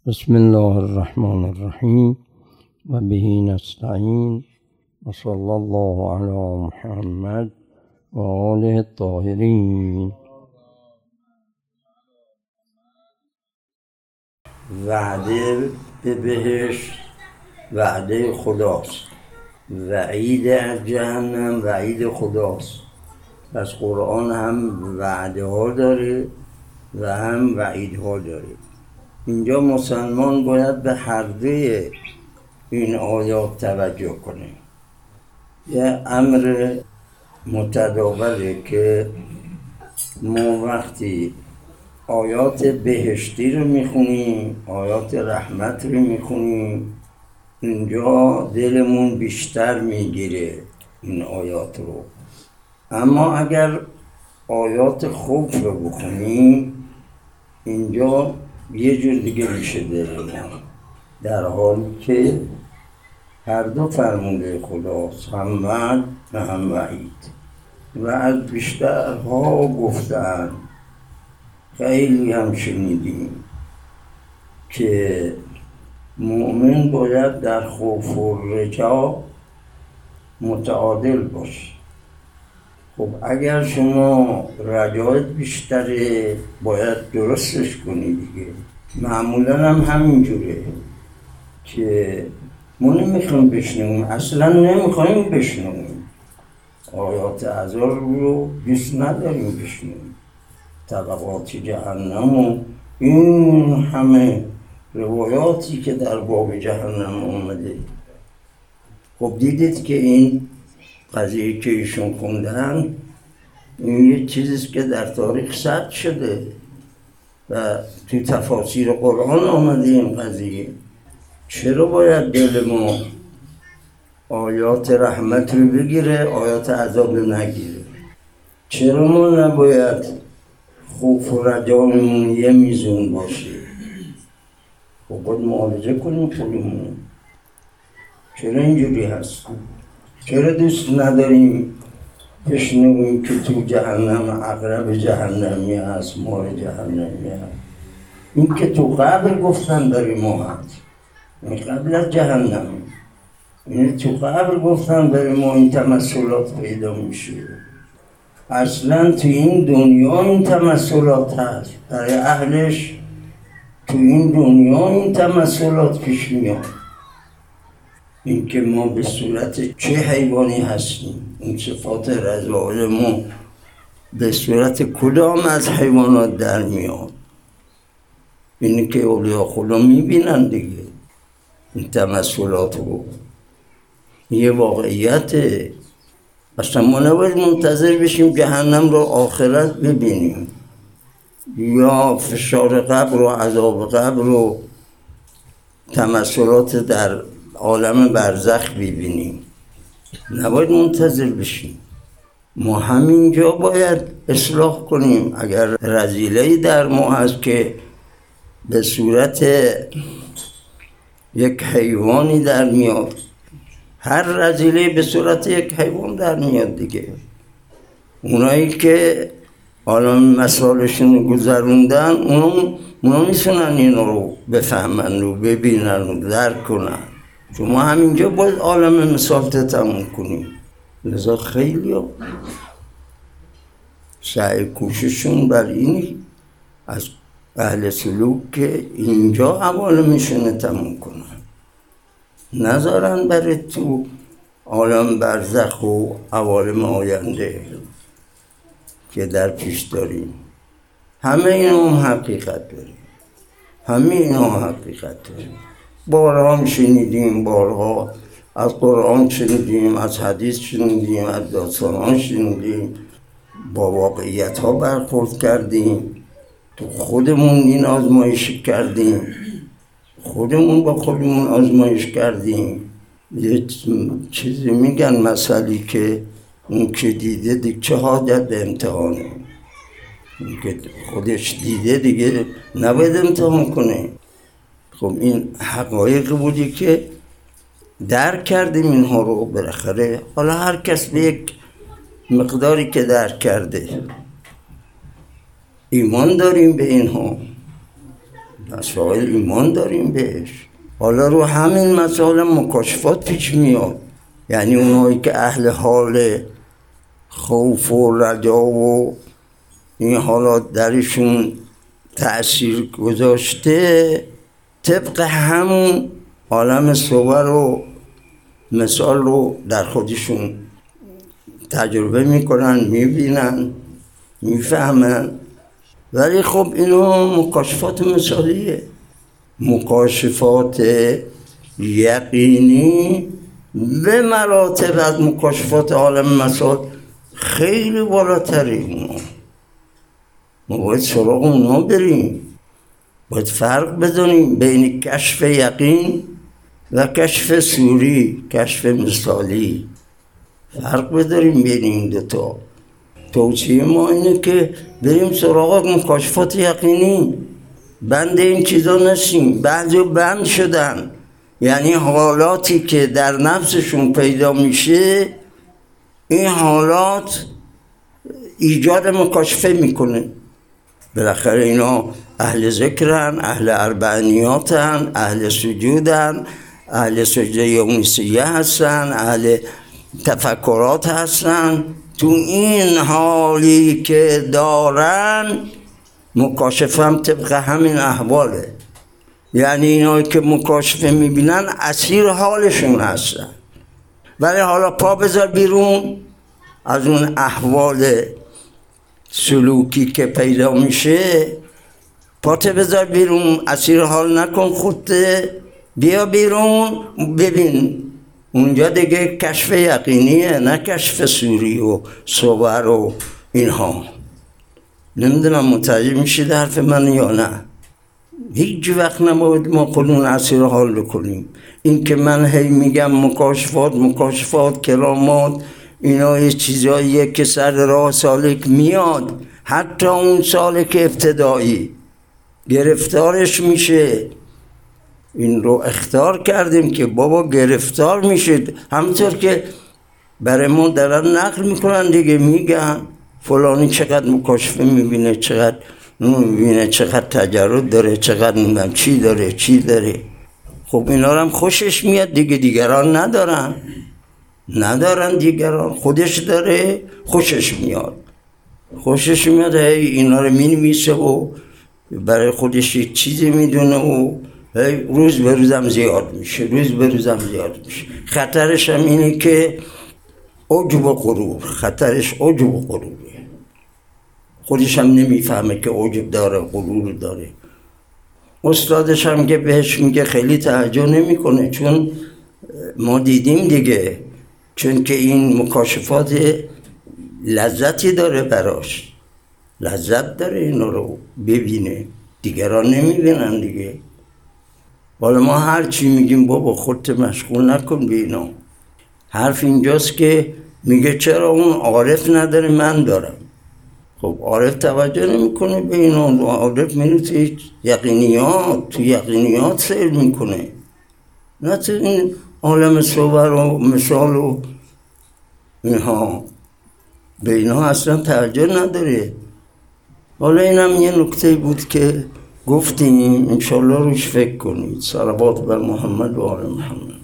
بسم الله الرحمن الرحیم و به نستعین و صلی الله علی محمد و آله الطاهرین. وعده به بهشت وعده خداست، وعید از جهنم وعید خداست. پس قرآن هم وعده ها داره و هم وعید ها داره. اینجا مسلمان باید به هر دوی این آیات توجه کنه. یه امر متداوله که ما وقتی آیات بهشتی رو میخونیم، آیات رحمت رو میخونیم، اینجا دلمون بیشتر میگیره این آیات رو. اما اگر آیات خوف رو بخونیم اینجا یه جور دیگه میشه دلمون، در حالی که هر دو فرموده خداست، هم وعد و هم وعید. و از بیشترها گفتن، خیلی هم شنیدیم که مؤمن باید در خوف و رجا متعادل باشه. خب اگر شما رجایت بیشتره باید درستش کنی دیگه. معمولا هم همینجوره که ما نمیخوایم بشنویم، اصلا نمیخوایم بشنویم آیات عذاب رو، دوست نداریم بشنویم. طبقات جهنم و این همه روایاتی که در باب جهنم اومده. خب دیدید که این قضیه که ایشون خوندن این یه چیزیست که در تاریخ ثبت شده و تو تفاسیر قرآن آمده این قضیه. چرا باید دل ما آیات رحمت رو بگیره، آیات عذاب رو نگیره؟ چرا ما نباید خوف و رجامون یه میزون باشه؟ خب باید معالجه کنیم خودمون. چرا اینجوری هست؟ چرا دوست نداریم بشنویم که تو جهنم عقرب جهنمی هست، مار جهنمی هست؟ این که تو قبر گفتن برای ما هست، این قبل از جهنم. این تو قبر گفتن برای ما این تمثلات پیدا میشه. اصلا تو این دنیا این تمثلات هست، برای اهلش تو این دنیا این تمثلات پیش میاد. این که ما به صورت چه حیوانی هستیم، این صفات رذائل ما به صورت کدام از حیوانات در میاد. اینی که اولیاء خدا میبینن دیگه این تمثلات رو. یه واقعیته. اصلا ما نباید منتظر بشیم جهنم رو آخرت ببینیم یا فشار قبر و عذاب قبر و تمثلات در عالم برزخ ببینیم. نباید منتظر بشیم. ما همینجا باید اصلاح کنیم. اگر رذیله‌ای در ما هست که به صورت یک حیوانی در میاد، هر رذیله به صورت یک حیوان در میاد دیگه. اونایی که عالم مثالشون گذروندن اونا میتونن این رو بفهمن و ببینن و درک کنن. شما همینجا باید عالم مثال تموم کنیم. لذا خیلی سعی کوششون بر این از اهل سلوک که اینجا عوالمشون تموم کنن، نذارن برای تو عالم برزخ و عوالم آینده که در پیش داریم. همه اینا هم حقیقت داریم، همه اینا هم حقیقت داریم. بارها هم شنیدیم، بارها از قرآن شنیدیم، از حدیث شنیدیم، از داستان شنیدیم، با واقعیت ها برخورد کردیم، تو خودمون این آزمایش کردیم، خودمون با خودمون آزمایش کردیم. یه چیزی میگن مثلی که اون که دیده دیگه چه حاجت به امتحانه. اون که خودش دیده دیگه نباید امتحان کنه. خب این حقایق بودی که درک کردیم اینها رو بالاخره. حالا هر کس به یک مقداری که درک کرده ایمان داریم به اینها. مسائل ایمان داریم بهش. حالا رو همین مسائل مکاشفات پیش میاد، یعنی اونایی که اهل حال خوف و رجا و این حالات درشون تأثیر گذاشته، طبق همون عالم صور و مثال رو در خودشون تجربه میکنن، میبینن، میفهمن. ولی خب اینو مکاشفات مثالیه. مکاشفات یقینی به مراتب از مکاشفات عالم مثال خیلی بالاتره. اونا ما باید سراغ اونا بریم، باید فرق بدونیم بین کشف یقین و کشف صوری، کشف مثالی. فرق بداریم بین این دوتا. توصیه ما اینه که بریم سراغ مکاشفات یقینی، بند این چیزا نشیم. بعضی بند شدن، یعنی حالاتی که در نفسشون پیدا میشه، این حالات ایجاد مکاشفه میکنه. بالاخره اینا اهل ذکرن، اهل اربعینیاتن، اهل سجودن، اهل سجده یونسیه هستن، اهل تفکرات هستن. تو این حالی که دارن مکاشفه هم طبق همین احواله. یعنی اینایی که مکاشفه میبینن اسیر حالشون هستن. ولی حالا پا بذار بیرون از اون احوال سلوکی که پیدا میشه، پات بذار بیرون، اسیر حال نکن خودت، بیا بیرون ببین. اونجا دیگه کشف یقینیه، نه کشف صوری و صور و اینها. نمیدونم متوجه میشید حرف من یا نه؟ هیچ وقت نباید ما خودمون اسیر حال بکنیم. این که من هی میگم مکاشفات کرامات، اینا یه چیزاییه که سر راه سالک میاد، حتی اون سالک ابتدایی گرفتارش میشه. این رو اختیار کردیم که بابا گرفتار میشید. همونطور که برای ما دارن نقل میکنن دیگه، میگن فلانی چقدر مکاشفه میبینه، چقدر میبینه، چقدر تجرد داره، چقدر میبینم چی داره. خب اینا هم خوشش میاد دیگه، دیگران ندارن دیگران، خودش داره، خوشش میاد هی اینا رو مینویسه و برای خودش یک چیزی میدونه و روز به روزم زیاد میشه. خطرش هم اینه که عجب و غرور، خودش هم نمیفهمه که عجب داره، غرور داره. استادش هم که بهش میگه خیلی توجه نمیکنه، چون ما دیدیم دیگه، چون که این مکاشفات لذتی داره، براش لذت داره اینا رو ببینه، دیگران نمیبینن دیگه. حالا ما هر چی میگیم بابا خودت مشغول نکن به اینا. حرف اینجاست که میگه چرا اون عارف نداره من دارم. خب عارف توجه نمیکنه به اینا، عارف میره تو یقینیات سیر میکنه، نه تو این عالم صور و مثال و اینها. به اینها اصلا توجه نداره. حالا اینم یه نکته بود که گفتیم، انشالله روش فکر کنید. صلوات بر محمد و آل محمد.